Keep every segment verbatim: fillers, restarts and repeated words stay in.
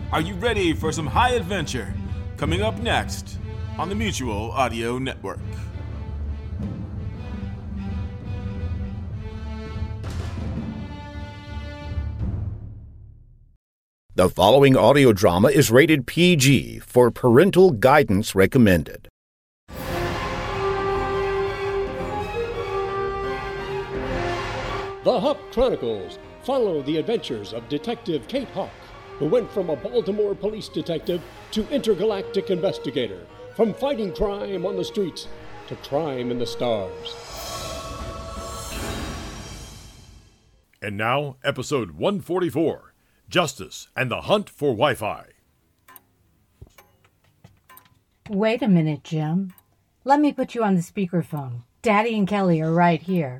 Are you ready for some high adventure? Coming up next on the Mutual Audio Network. The following audio drama is rated P G for parental guidance recommended. The Hawk Chronicles follow the adventures of Detective Kate Hawk, who went from a Baltimore police detective to intergalactic investigator, from fighting crime on the streets to crime in the stars. And now, episode one forty-four, Justice and the Hunt for Wi-Fi. Wait a minute, Jim. Let me put you on the speakerphone. Daddy and Kelly are right here.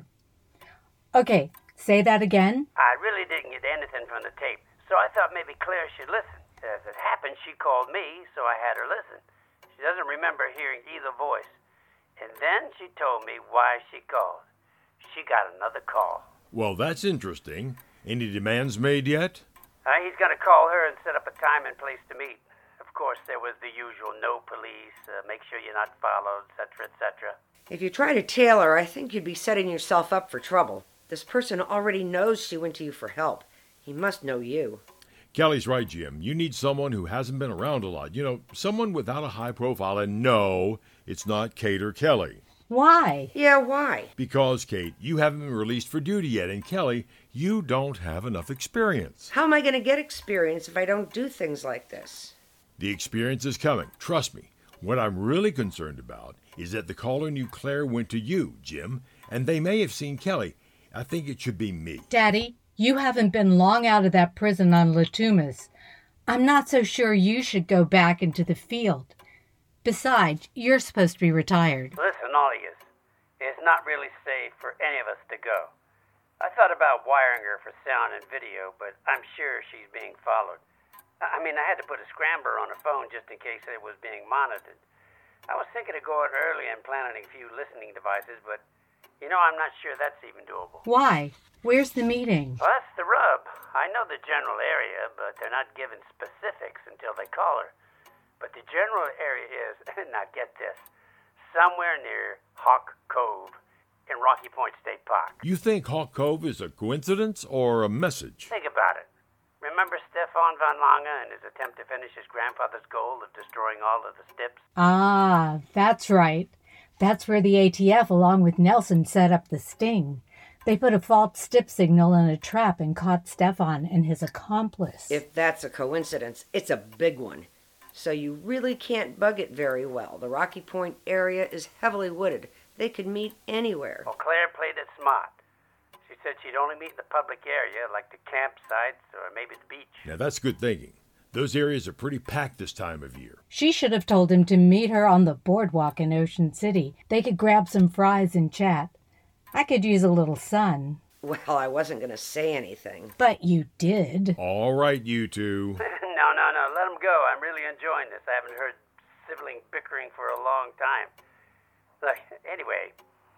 Okay, say that again. I really didn't get anything from the tape, so I thought maybe Claire should listen. As it happened, she called me, so I had her listen. She doesn't remember hearing either voice. And then she told me why she called. She got another call. Well, that's interesting. Any demands made yet? Uh, he's going to call her and set up a time and place to meet. Of course, there was the usual no police, uh, make sure you're not followed, et cetera, et cetera. If you try to tail her, I think you'd be setting yourself up for trouble. This person already knows she went to you for help. He must know you. Kelly's right, Jim. You need someone who hasn't been around a lot. You know, someone without a high profile. And no, it's not Kate or Kelly. Why? Yeah, why? Because, Kate, you haven't been released for duty yet. And Kelly, you don't have enough experience. How am I going to get experience if I don't do things like this? The experience is coming. Trust me. What I'm really concerned about is that the caller knew Claire went to you, Jim, and they may have seen Kelly. I think it should be me. Daddy, you haven't been long out of that prison on Latumas. I'm not so sure you should go back into the field. Besides, you're supposed to be retired. Listen, all of you, it's not really safe for any of us to go. I thought about wiring her for sound and video, but I'm sure she's being followed. I mean, I had to put a scrambler on her phone just in case it was being monitored. I was thinking of going early and planting a few listening devices, but, you know, I'm not sure that's even doable. Why? Where's the meeting? Well, that's the rub. I know the general area, but they're not given specifics until they call her. But the general area is, now get this, somewhere near Hawk Cove in Rocky Point State Park. You think Hawk Cove is a coincidence or a message? Think about it. Remember Stefan van Lange and his attempt to finish his grandfather's goal of destroying all of the stips? Ah, that's right. That's where the A T F, along with Nelson, set up the sting. They put a false stip signal in a trap and caught Stefan and his accomplice. If that's a coincidence, it's a big one. So you really can't bug it very well. The Rocky Point area is heavily wooded. They could meet anywhere. Well, Claire played it smart. She said she'd only meet in the public area, like the campsites or maybe the beach. Now, that's good thinking. Those areas are pretty packed this time of year. She should have told him to meet her on the boardwalk in Ocean City. They could grab some fries and chat. I could use a little sun. Well, I wasn't going to say anything. But you did. All right, you two. no, no, no. Let them go. I'm really enjoying this. I haven't heard sibling bickering for a long time. Look, anyway,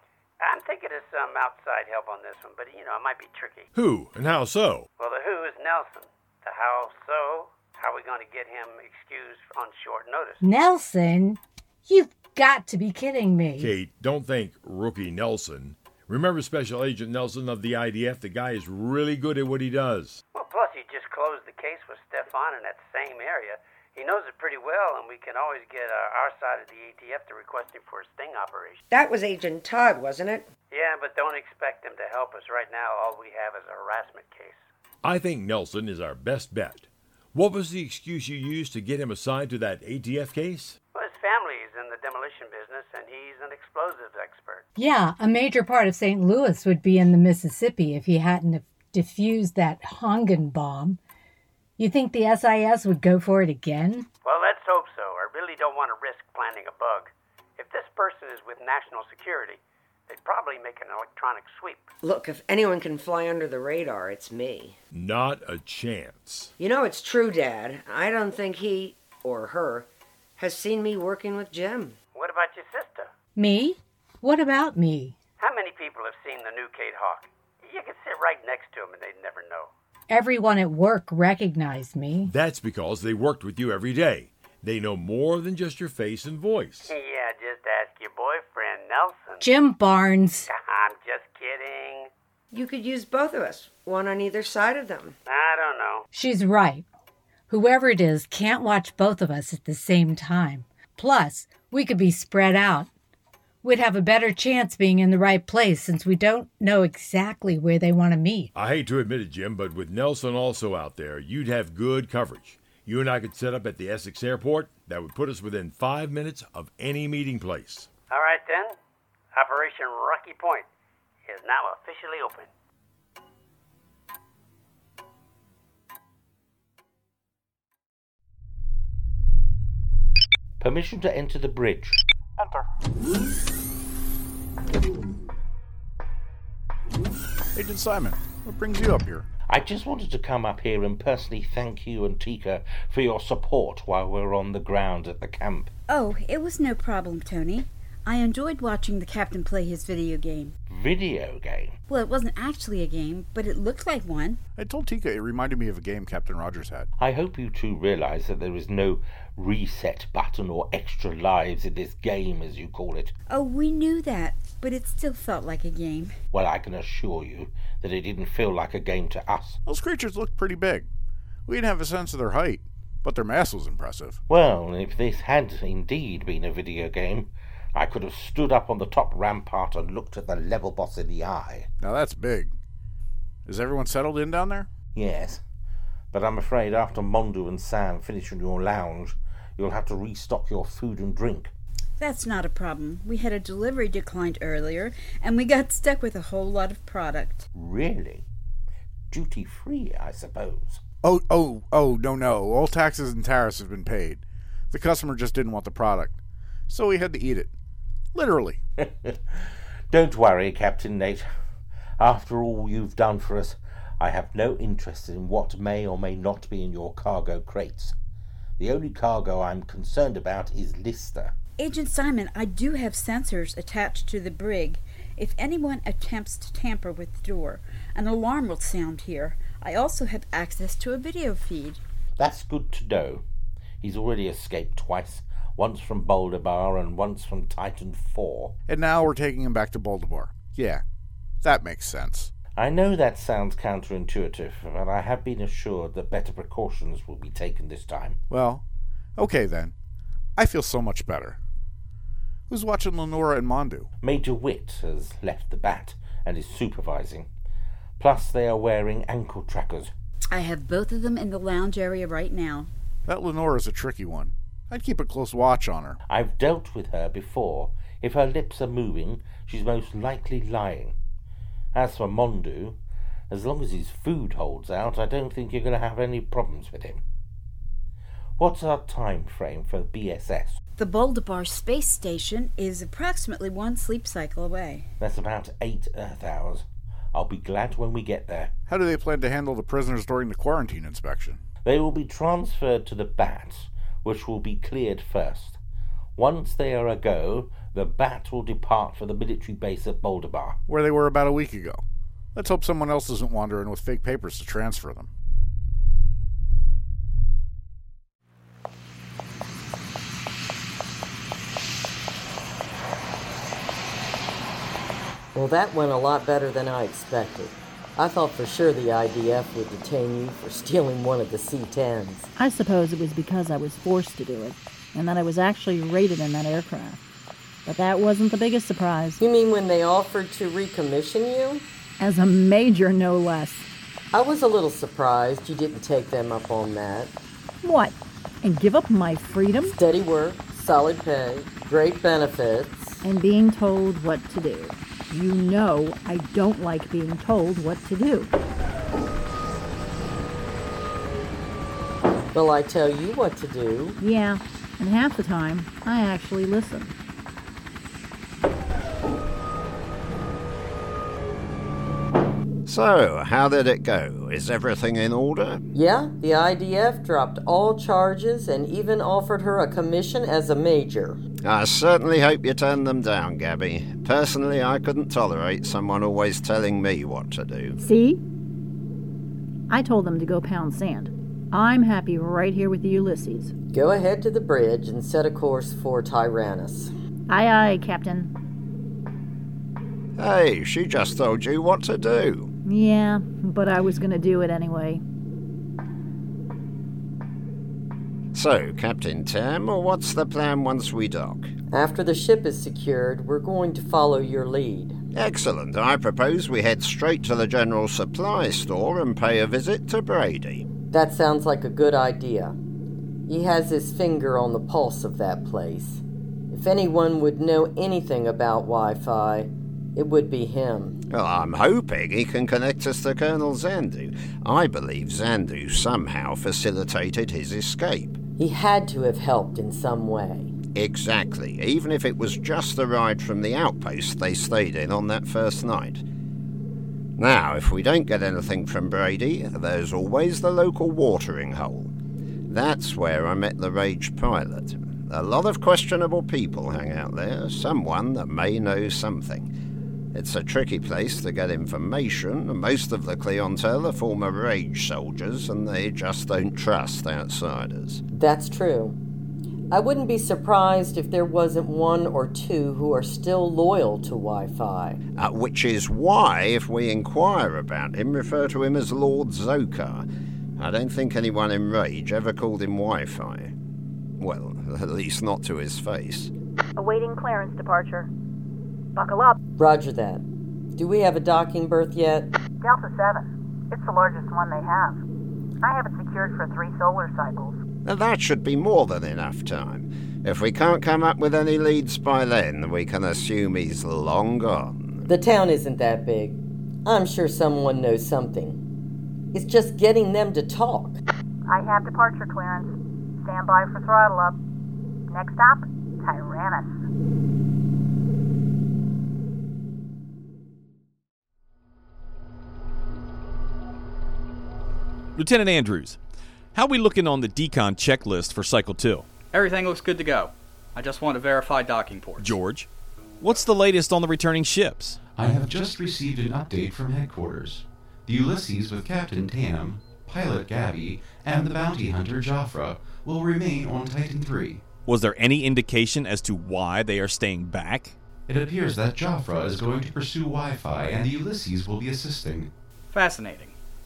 I'm thinking of some outside help on this one, but, you know, it might be tricky. Who and how so? Well, the who is Nelson. The how so? How are we going to get him excused on short notice? Nelson? You've got to be kidding me. Kate, don't think rookie Nelson. Remember Special Agent Nelson of the I D F? The guy is really good at what he does. Well, plus he just closed the case with Stefan in that same area. He knows it pretty well, and we can always get uh, our side of the A T F to request him for a sting operation. That was Agent Todd, wasn't it? Yeah, but don't expect him to help us. Right now, all we have is a harassment case. I think Nelson is our best bet. What was the excuse you used to get him assigned to that A T F case? Well, his family's in the demolition business, and he's an explosives expert. Yeah, a major part of Saint Louis would be in the Mississippi if he hadn't have defused that Hongan bomb. You think the S I S would go for it again? Well, let's hope so. I really don't want to risk planting a bug. If this person is with national security, they'd probably make an electronic sweep. Look, if anyone can fly under the radar, it's me. Not a chance. You know, it's true, Dad. I don't think he, or her, has seen me working with Jim. What about your sister? Me? What about me? How many people have seen the new Kate Hawk? You could sit right next to him and they'd never know. everyone at work recognized me. That's because they worked with you every day. They know more than just your face and voice. Yeah, just ask your boyfriend, Nelson. Jim Barnes. I'm just kidding. You could use both of us, one on either side of them. I don't know. She's right. Whoever it is can't watch both of us at the same time. Plus, we could be spread out. We'd have a better chance being in the right place since we don't know exactly where they want to meet. I hate to admit it, Jim, but with Nelson also out there, you'd have good coverage. You and I could set up at the Essex airport. That would put us within five minutes of any meeting place. All right, then. Operation Rocky Point is now officially open. Permission to enter the bridge. Enter. Agent Simon, what brings you up here? I just wanted to come up here and personally thank you and Tika for your support while we were on the ground at the camp. Oh, it was no problem, Tony. I enjoyed watching the captain play his video game. Video game? Well, it wasn't actually a game, but it looked like one. I told Tika it reminded me of a game Captain Rogers had. I hope you two realize that there is no reset button or extra lives in this game, as you call it. Oh, we knew that, but it still felt like a game. Well, I can assure you that it didn't feel like a game to us. Those creatures looked pretty big. We didn't have a sense of their height, but their mass was impressive. Well, if this had indeed been a video game, I could have stood up on the top rampart and looked at the level boss in the eye. Now that's big. Is everyone settled in down there? Yes, but I'm afraid after Mondu and Sam finish in your lounge, you'll have to restock your food and drink. That's not a problem. We had a delivery declined earlier, and we got stuck with a whole lot of product. Really? Duty-free, I suppose. Oh, oh, oh, no, no. All taxes and tariffs have been paid. The customer just didn't want the product, so we had to eat it. Literally. Don't worry, Captain Nate. After all you've done for us, I have no interest in what may or may not be in your cargo crates. The only cargo I'm concerned about is Lister. Agent Simon, I do have sensors attached to the brig. If anyone attempts to tamper with the door, an alarm will sound here. I also have access to a video feed. That's good to know. He's already escaped twice. Once from Boulder Bar and once from Titan four. And now we're taking him back to Boulder Bar. Yeah, that makes sense. I know that sounds counterintuitive, but I have been assured that better precautions will be taken this time. Well, okay then. I feel so much better. Who's watching Lenora and Mondu? Major Witt has left the Bat and is supervising. Plus they are wearing ankle trackers. I have both of them in the lounge area right now. That Lenora's a tricky one. I'd keep a close watch on her. I've dealt with her before. If her lips are moving, she's most likely lying. As for Mondu, as long as his food holds out, I don't think you're going to have any problems with him. What's our time frame for B S S? The Boulder Bar space station is approximately one sleep cycle away. That's about eight Earth hours. I'll be glad when we get there. How do they plan to handle the prisoners during the quarantine inspection? They will be transferred to the Bat, which will be cleared first. Once they are a go, the Bat will depart for the military base at Boulder Bar. Where they were about a week ago. Let's hope someone else isn't wandering with fake papers to transfer them. Well, that went a lot better than I expected. I thought for sure the I D F would detain you for stealing one of the C tens. I suppose it was because I was forced to do it, and that I was actually rated in that aircraft. But that wasn't the biggest surprise. You mean when they offered to recommission you? As a major, no less. I was a little surprised you didn't take them up on that. What? And give up my freedom? Steady work, solid pay, great benefits. And being told what to do. You know I don't like being told what to do. Well, I tell you what to do. Yeah, and half the time, I actually listen. So, how did it go? Is everything in order? Yeah, the I D F dropped all charges and even offered her a commission as a major. I certainly hope you turned them down, Gabby. Personally, I couldn't tolerate someone always telling me what to do. See? I told them to go pound sand. I'm happy right here with the Ulysses. Go ahead to the bridge and set a course for Tyrannus. Aye, aye, Captain. Hey, she just told you what to do. Yeah, but I was gonna do it anyway. So, Captain Tam, what's the plan once we dock? After the ship is secured, we're going to follow your lead. Excellent. I propose we head straight to the general supply store and pay a visit to Brady. That sounds like a good idea. He has his finger on the pulse of that place. If anyone would know anything about Wi-Fi, it would be him. Well, I'm hoping he can connect us to Colonel Zandu. I believe Zandu somehow facilitated his escape. He had to have helped in some way. Exactly, even if it was just the ride from the outpost they stayed in on that first night. Now, if we don't get anything from Brady, there's always the local watering hole. That's where I met the Rage pilot. A lot of questionable people hang out there, someone that may know something. It's a tricky place to get information. Most of the clientele are former Rage soldiers, and they just don't trust outsiders. That's true. I wouldn't be surprised if there wasn't one or two who are still loyal to Wi-Fi. Uh, which is why, if we inquire about him, refer to him as Lord Zokar. I don't think anyone in Rage ever called him Wi-Fi. Well, at least not to his face. Awaiting clearance departure. Buckle up. Roger that. Do we have a docking berth yet? Delta seven. It's the largest one they have. I have it secured for three solar cycles. Now that should be more than enough time. If we can't come up with any leads by then, we can assume he's long gone. The town isn't that big. I'm sure someone knows something. It's just getting them to talk. I have departure clearance. Stand by for throttle up. Next stop, Tyrannus. Lieutenant Andrews, how are we looking on the decon checklist for Cycle two? Everything looks good to go. I just want to verify docking ports. George, what's the latest on the returning ships? I have just received an update from headquarters. The Ulysses with Captain Tam, Pilot Gabby, and the bounty hunter Jafra will remain on Titan three. Was there any indication as to why they are staying back? It appears that Jafra is going to pursue Wi-Fi and the Ulysses will be assisting. Fascinating.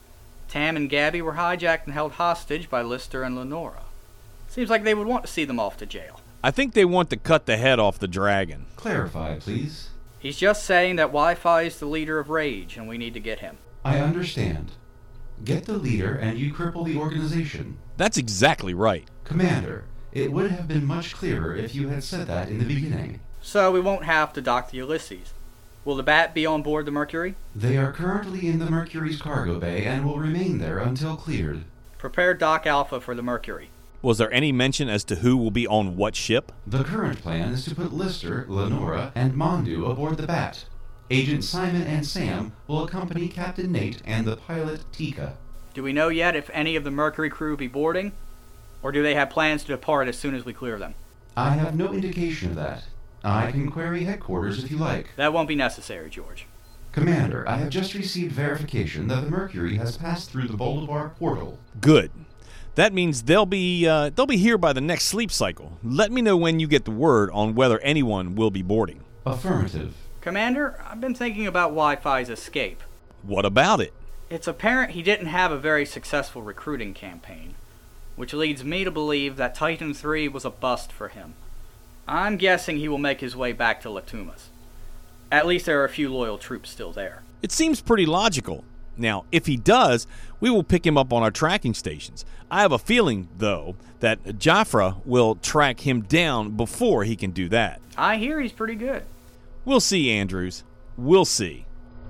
Tam and Gabby were hijacked and held hostage by Lister and Lenora. Seems like they would want to see them off to jail. I think they want to cut the head off the dragon. Clarify, please. He's just saying that Wi-Fi is the leader of Rage and we need to get him. I understand. Get the leader and you cripple the organization. That's exactly right. Commander, it would have been much clearer if you had said that in the beginning. So we won't have to dock the Ulysses. Will the Bat be on board the Mercury? They are currently in the Mercury's cargo bay and will remain there until cleared. Prepare Dock Alpha for the Mercury. Was there any mention as to who will be on what ship? The current plan is to put Lister, Lenora, and Mondu aboard the Bat. Agent Simon and Sam will accompany Captain Nate and the pilot Tika. Do we know yet if any of the Mercury crew will be boarding? Or do they have plans to depart as soon as we clear them? I have no indication of that. I can query headquarters if you like. That won't be necessary, George. Commander, I have just received verification that the Mercury has passed through the Bolivar portal. Good. That means they'll be uh, they'll be here by the next sleep cycle. Let me know when you get the word on whether anyone will be boarding. Affirmative. Commander, I've been thinking about Wi-Fi's escape. What about it? It's apparent he didn't have a very successful recruiting campaign, which leads me to believe that Titan three was a bust for him. I'm guessing he will make his way back to Latumas. At least there are a few loyal troops still there. It seems pretty logical. Now, if he does, we will pick him up on our tracking stations. I have a feeling, though, that Jafra will track him down before he can do that. I hear he's pretty good. We'll see, Andrews. We'll see.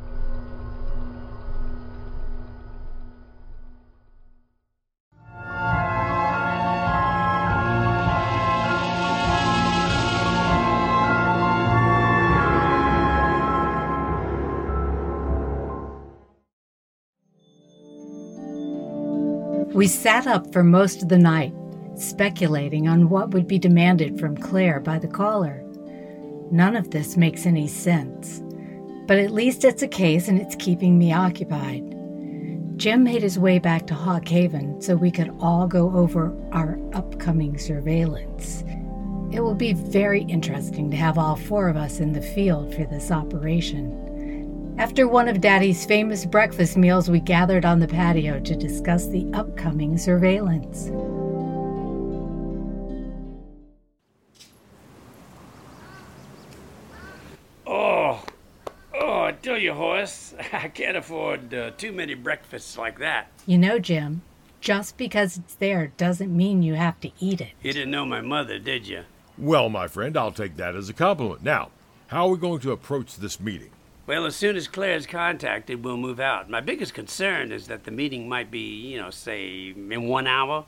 We sat up for most of the night, speculating on what would be demanded from Claire by the caller. None of this makes any sense, but at least it's a case and it's keeping me occupied. Jim made his way back to Hawk Haven so we could all go over our upcoming surveillance. It will be very interesting to have all four of us in the field for this operation. After one of Daddy's famous breakfast meals, we gathered on the patio to discuss the upcoming surveillance. Oh, oh, I tell you, Horace, I can't afford uh, too many breakfasts like that. You know, Jim, just because it's there doesn't mean you have to eat it. You didn't know my mother, did you? Well, my friend, I'll take that as a compliment. Now, how are we going to approach this meeting? Well, as soon as Claire's contacted, we'll move out. My biggest concern is that the meeting might be, you know, say, in one hour.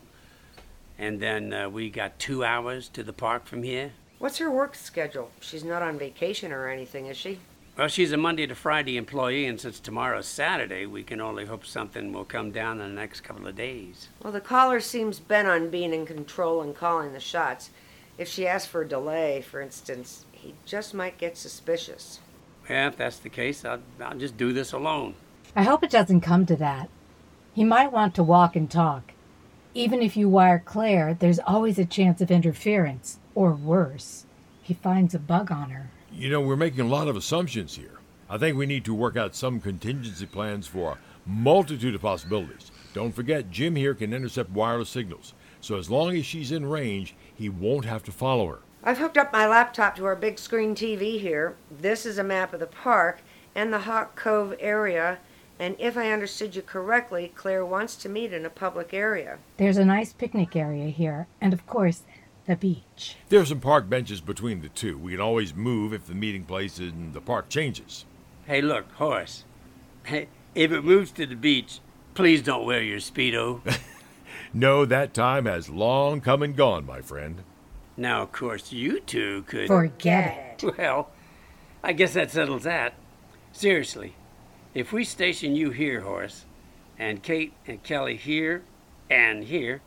And then uh, we got two hours to the park from here. What's her work schedule? She's not on vacation or anything, is she? Well, she's a Monday to Friday employee, and since tomorrow's Saturday, we can only hope something will come down in the next couple of days. Well, the caller seems bent on being in control and calling the shots. If she asks for a delay, for instance, he just might get suspicious. Well, if that's the case, I'll, I'll just do this alone. I hope it doesn't come to that. He might want to walk and talk. Even if you wire Claire, there's always a chance of interference. Or worse, he finds a bug on her. You know, we're making a lot of assumptions here. I think we need to work out some contingency plans for a multitude of possibilities. Don't forget, Jim here can intercept wireless signals. So as long as she's in range, he won't have to follow her. I've hooked up my laptop to our big screen T V here. This is a map of the park and the Hawk Cove area. And if I understood you correctly, Claire wants to meet in a public area. There's a nice picnic area here. And of course, the beach. There are some park benches between the two. We can always move if the meeting place in the park changes. Hey, look, Horace. Hey, if it moves to the beach, please don't wear your Speedo. No, that time has long come and gone, my friend. Now, of course, you two could... Forget it. Well, I guess that settles that. Seriously, if we station you here, Horace, and Kate and Kelly here and here,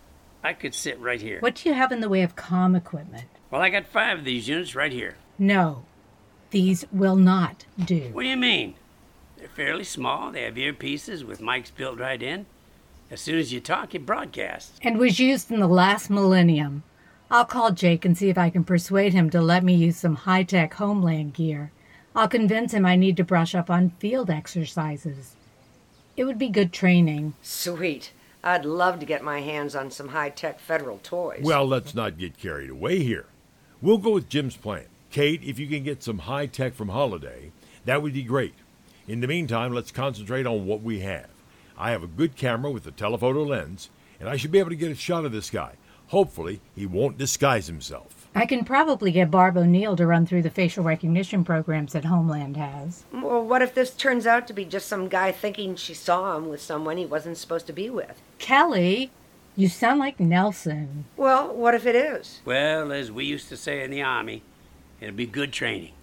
I could sit right here. What do you have in the way of comm equipment? Well, I got five of these units right here. No, these will not do. What do you mean? They're fairly small. They have earpieces with mics built right in. As soon as you talk, it broadcasts. And was used in the last millennium. I'll call Jake and see if I can persuade him to let me use some high-tech Homeland gear. I'll convince him I need to brush up on field exercises. It would be good training. Sweet. I'd love to get my hands on some high-tech federal toys. Well, let's not get carried away here. We'll go with Jim's plan. Kate, if you can get some high-tech from Holiday, that would be great. In the meantime, let's concentrate on what we have. I have a good camera with a telephoto lens, and I should be able to get a shot of this guy. Hopefully, he won't disguise himself. I can probably get Barb O'Neill to run through the facial recognition programs that Homeland has. Well, what if this turns out to be just some guy thinking she saw him with someone he wasn't supposed to be with? Kelly, you sound like Nelson. Well, what if it is? Well, as we used to say in the Army, it'll be good training.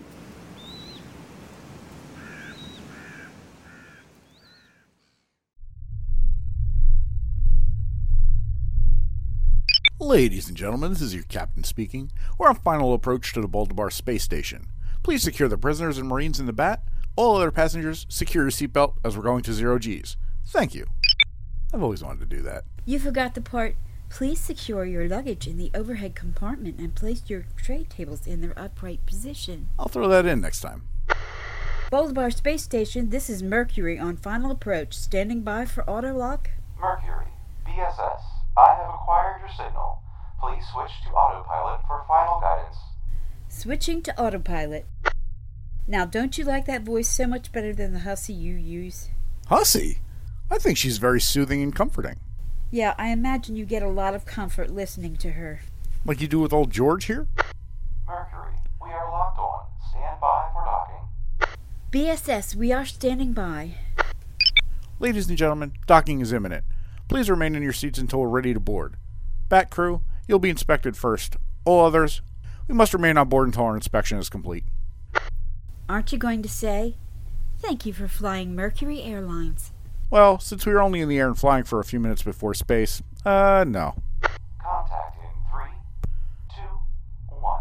Ladies and gentlemen, this is your captain speaking. We're on final approach to the Baltimore Space Station. Please secure the prisoners and Marines in the bat. All other passengers, secure your seatbelt as we're going to zero G's. Thank you. I've always wanted to do that. You forgot the part, please secure your luggage in the overhead compartment and place your tray tables in their upright position. I'll throw that in next time. Baltimore Space Station, this is Mercury on final approach, standing by for auto lock. Mercury, B S S. I have acquired your signal. Please switch to autopilot for final guidance. Switching to autopilot. Now, don't you like that voice so much better than the hussy you use? Hussy? I think she's very soothing and comforting. Yeah, I imagine you get a lot of comfort listening to her. Like you do with old George here? Mercury, we are locked on. Stand by for docking. B S S, we are standing by. Ladies and gentlemen, docking is imminent. Please remain in your seats until we're ready to board. Bat crew, you'll be inspected first. All others, we must remain on board until our inspection is complete. Aren't you going to say, thank you for flying Mercury Airlines? Well, since we were only in the air and flying for a few minutes before space, uh, no. Contact in three, two, one.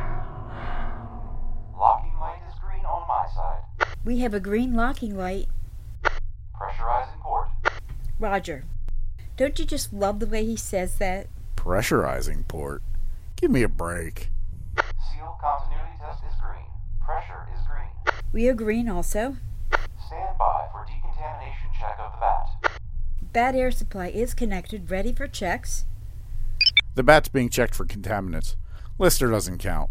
Locking light is green on my side. We have a green locking light. Pressurizing port. Roger. Don't you just love the way he says that? Pressurizing port. Give me a break. Seal continuity test is green. Pressure is green. We are green also. Stand by for decontamination check of the bat. Bat air supply is connected, ready for checks. The bat's being checked for contaminants. Lister doesn't count.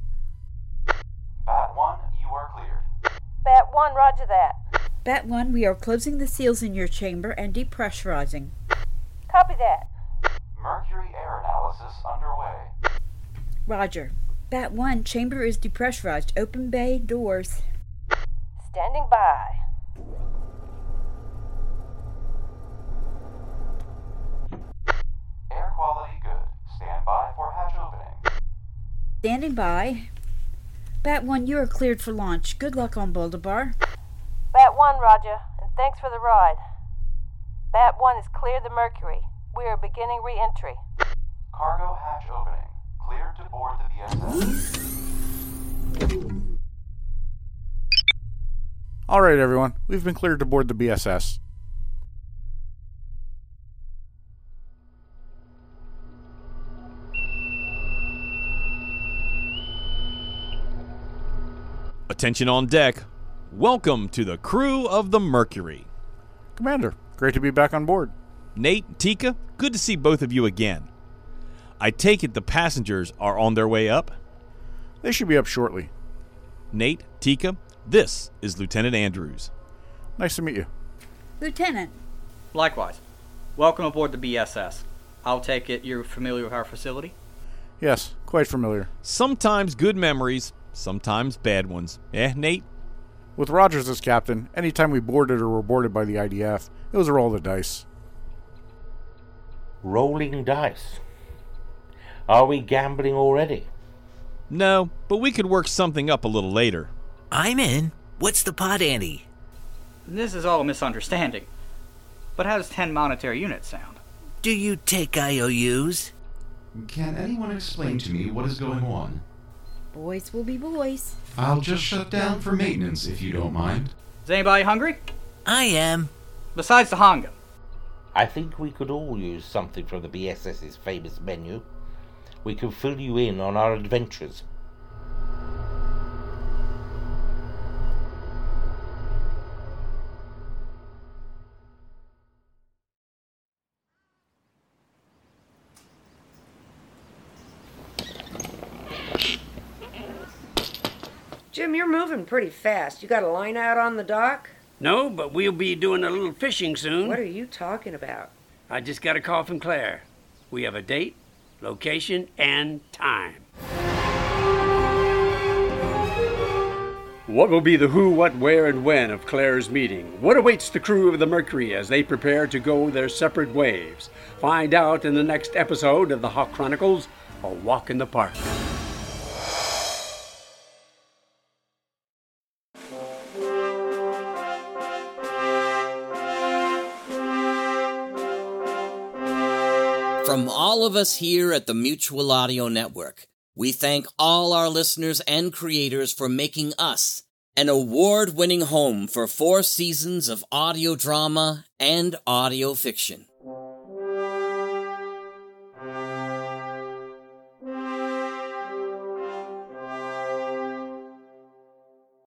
Bat one, you are cleared. Bat one, roger that. Bat one, we are closing the seals in your chamber and depressurizing. Copy that. Mercury air analysis underway. Roger. Bat one, chamber is depressurized. Open bay doors. Standing by. Air quality good. Stand by for hatch opening. Standing by. Bat one, you are cleared for launch. Good luck on Boldabar. Bat one, roger, and thanks for the ride. Bat one has cleared the Mercury. We are beginning re-entry. Cargo hatch opening. Cleared to board the B S S. All right, everyone. We've been cleared to board the B S S. Attention on deck. Welcome to the crew of the Mercury. Commander, great to be back on board. Nate, Tika, good to see both of you again. I take it the passengers are on their way up? They should be up shortly. Nate, Tika, this is Lieutenant Andrews. Nice to meet you. Lieutenant. Likewise. Welcome aboard the B S S. I'll take it you're familiar with our facility? Yes, quite familiar. Sometimes good memories, sometimes bad ones. Eh, Nate? With Rogers as captain, anytime we boarded or were boarded by the I D F, it was a roll of the dice. Rolling dice? Are we gambling already? No, but we could work something up a little later. I'm in. What's the pot ante? This is all a misunderstanding. But how does ten monetary units sound? Do you take I O Us? Can anyone explain to me what is going on? Boys will be boys. I'll just shut down for maintenance if you don't mind. Is anybody hungry? I am. Besides the Honga. I think we could all use something from the B S S's famous menu. We could fill you in on our adventures. Jim, you're moving pretty fast. You got a line out on the dock? No, but we'll be doing a little fishing soon. What are you talking about? I just got a call from Claire. We have a date, location, and time. What will be the who, what, where, and when of Claire's meeting? What awaits the crew of the Mercury as they prepare to go their separate ways? Find out in the next episode of the Hawk Chronicles, A Walk in the Park. From all of us here at the Mutual Audio Network, we thank all our listeners and creators for making us an award-winning home for four seasons of audio drama and audio fiction.